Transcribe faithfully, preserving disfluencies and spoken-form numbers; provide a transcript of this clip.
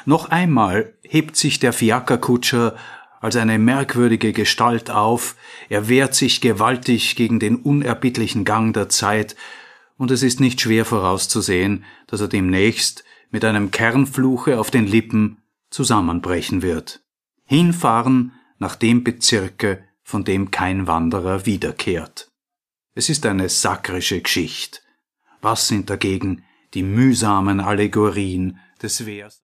Noch einmal hebt sich der Fiakerkutscher als eine merkwürdige Gestalt auf, er wehrt sich gewaltig gegen den unerbittlichen Gang der Zeit, und es ist nicht schwer vorauszusehen, dass er demnächst mit einem Kernfluche auf den Lippen zusammenbrechen wird. Hinfahren nach dem Bezirke, von dem kein Wanderer wiederkehrt. Es ist eine sakrische Geschichte. Was sind dagegen die mühsamen Allegorien des Wehrs?